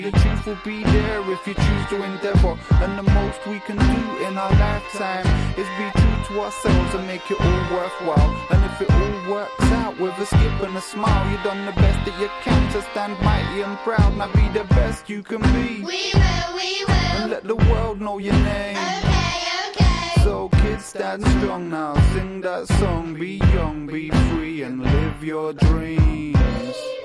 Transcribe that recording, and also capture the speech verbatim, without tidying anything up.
The truth will be there if you choose to endeavor. And the most we can do in our lifetime is be true to ourselves and make it all worthwhile. And if it all works out with a skip and a smile, you've done the best that you can to stand mighty and proud. Now be the best you can be. We will, we will. And let the world know your name. Okay, okay. So kids, stand strong now. Sing that song. Be young, be free, and live your dreams.